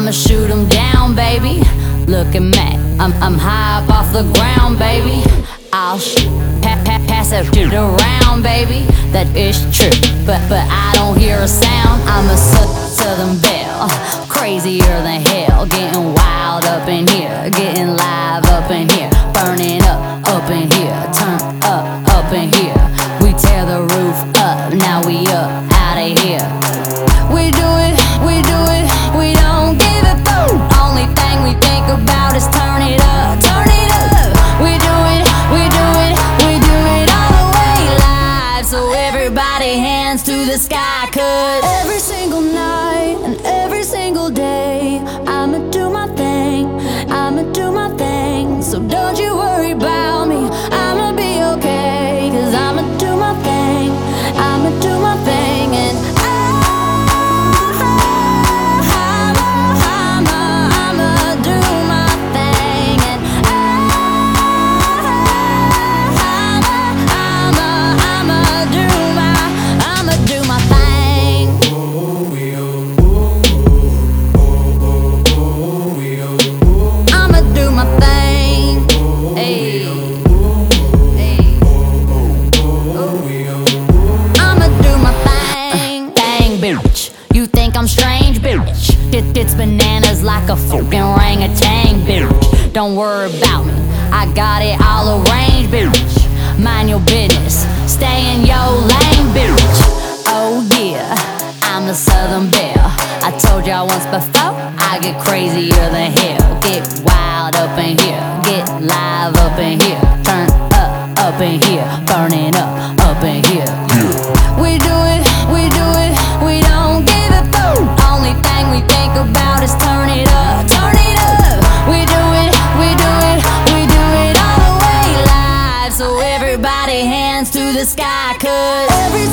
I'ma shoot 'em down, baby. Look at me, I'm high up off the ground, baby. I'll pass that shit around, baby. That is true, but I don't hear a sound. I'm a Southern belle, crazier than hell. Getting wild up in here, getting live up in here. Burning up in here, turn up in here. We tear the roof up, now we up out of here. We do it, we don't give a fuck. Only thing we think about is turn it up, turn it up. We do it all the way live. So everybody hands to the sky, 'cause every single night and every single day I'ma do my thing, I'ma do my thing. So don't you worry about me, I'ma be okay. 'Cause I'ma do my thing, I'ma do my thing. And you think I'm strange, bitch? It's bananas like a fucking orangutan, bitch. Don't worry about me, I got it all arranged, bitch. Mind your business, stay in your lane, bitch. Oh yeah, I'm the Southern belle. I told y'all once before, I get crazier than hell. Get wild up in here, get live up in here. Turn up in here, burning up in here. We do it, we don't give a fuck. Only thing we think about is turn it up, turn it up. We do it all the way live. So everybody hands to the sky, 'cause every